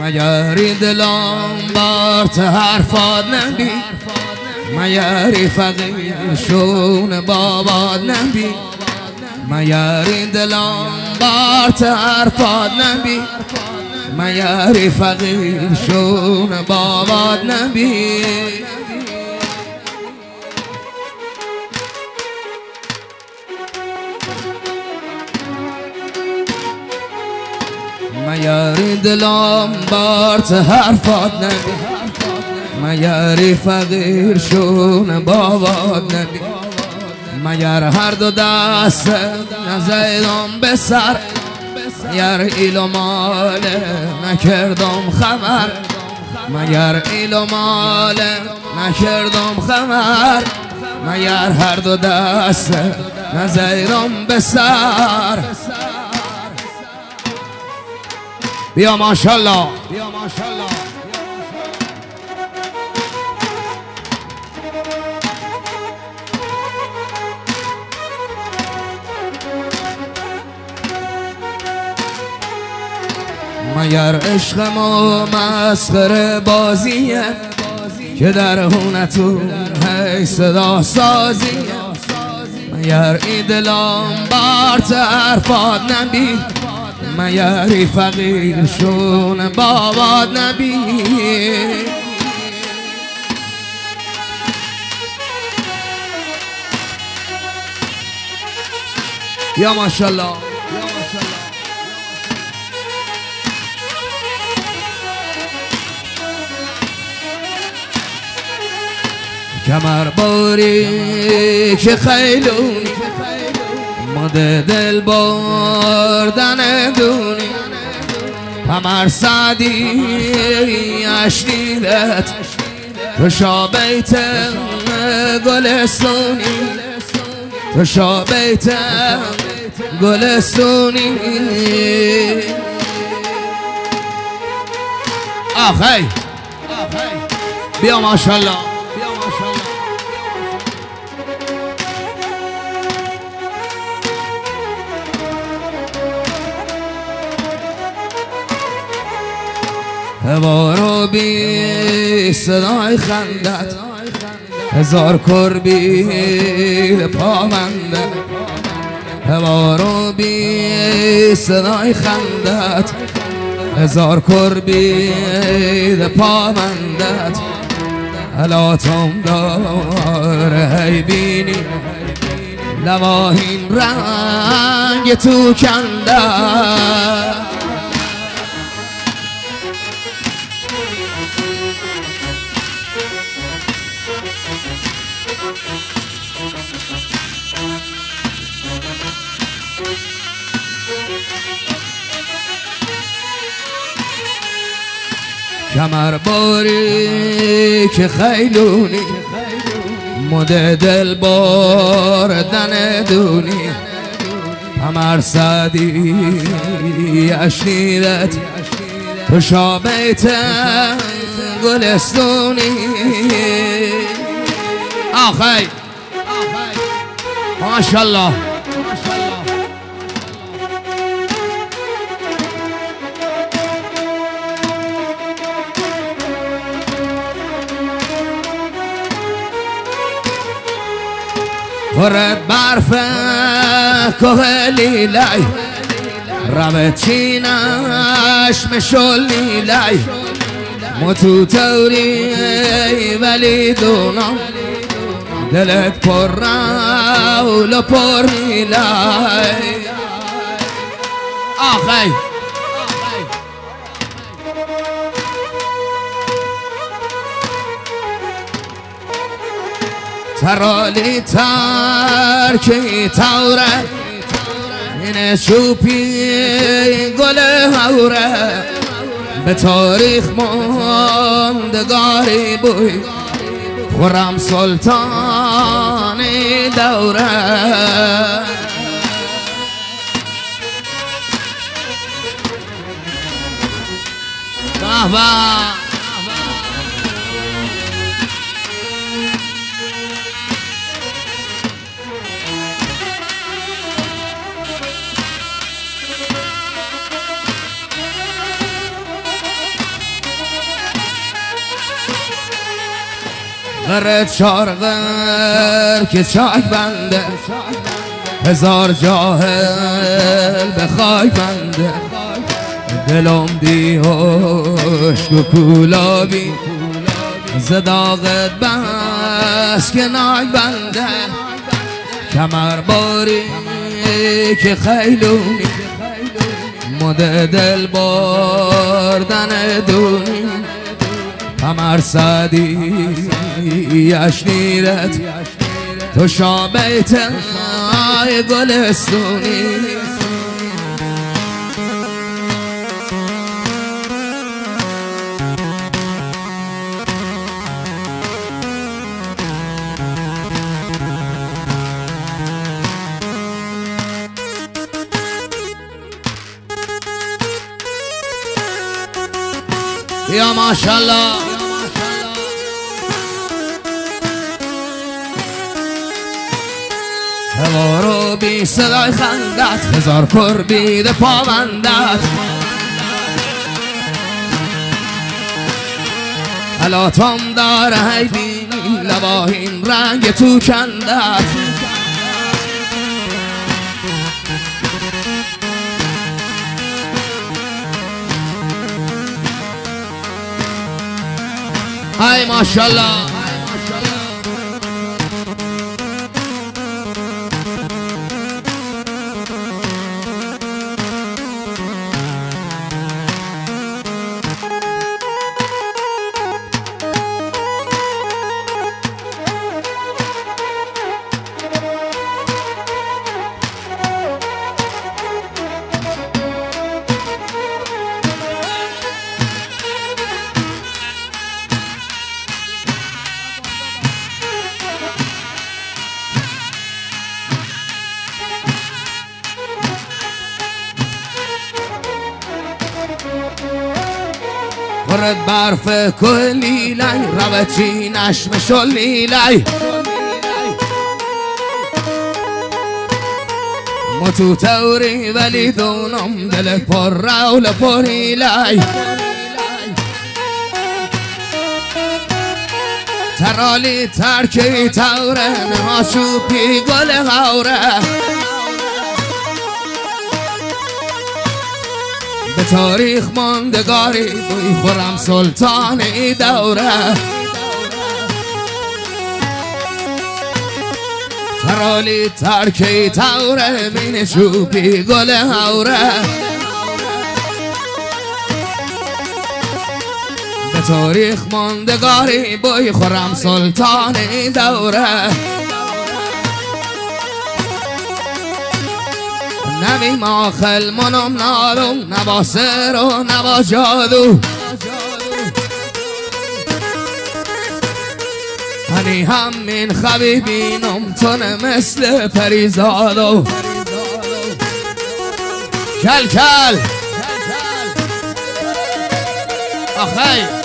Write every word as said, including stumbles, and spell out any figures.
مگری دلم بارت حرفات نبی، مگری فقیر شون بابات نبی، مگری دلم بارت حرفات نبی، مگری فقیر شون بابات نبی. مگری دلم بارت حرفات نبی، مگری فقیر شون بابات نبی، مگر هر دو دست نزدم به سر، مگر ایل و مال نکردم خبر، مگر ایل و مال نکردم خبر، مگر هر دو دست نزدم به سر. بیا ماشاءالله، بیا ماشاءالله. مگر عشق ما مسخره بازیه که در هونتون هی صدا سازیه، مگر این دلم بارت حرفات نبی، مگری فقیر شون بابات نبی. یا ماشاءالله. کمر باری که خیلونی مده دل بردن دونی، کمر سعدی اشنیدت تو شابیت گلستونی، تو شابیت گلستونی. آخی بیا ماشاءالله. هوارو بی صدای خندت هزار کربی پامنده، هوارو بی صدای خندت هزار کربی پامندت، حالاتم داره هی بینی لواهین رنگ تو کنده. کمر باری که خیلونی مده دل بردن دونی، کمر سعدی اشنیدت تو شابیت گلستونی. آخی ماشاءالله. خورد برف که لیلی ربط چینش مشل لیلی، متو توری ولی دونم دلت پر رول و پر میلی. آخی ترالی ترکی توره این شوپی گل هوره، به تاریخ ماندگاری بوی خورم سلطانی دوره. بابا غرد شارغر که چاک بنده هزار جاهل به خاک بنده دلم بیهوش و کولابی زداغت بس که ناک بنده کمر باری که خیلونی مده دل بردن دونی کمر سادی یشنیرت تو شابیت آی گلستونی یا ماشاءالله هوارو بی صدای خندت هزار پر بیده پابندت حالاتم داره هی بینی لباهین رنگ تو کندت های ماشاءالله خورد برف کلی لای روچی نشم شلی لای متو توری ولی دونم دل پر رول پری لای ترالی ترکی توره نهاشوپی گل غوره به تاریخ ماندگاری بوی خورم سلطانی دوره ترالی ترکی توره مین شوپی گل هوره به تاریخ ماندگاری بوی خورم سلطانی دوره نمی ماخل منم نالم نبا سر و نبا جادو هنی همین خبیبینم تونه مثل پریزادو کل کل آخی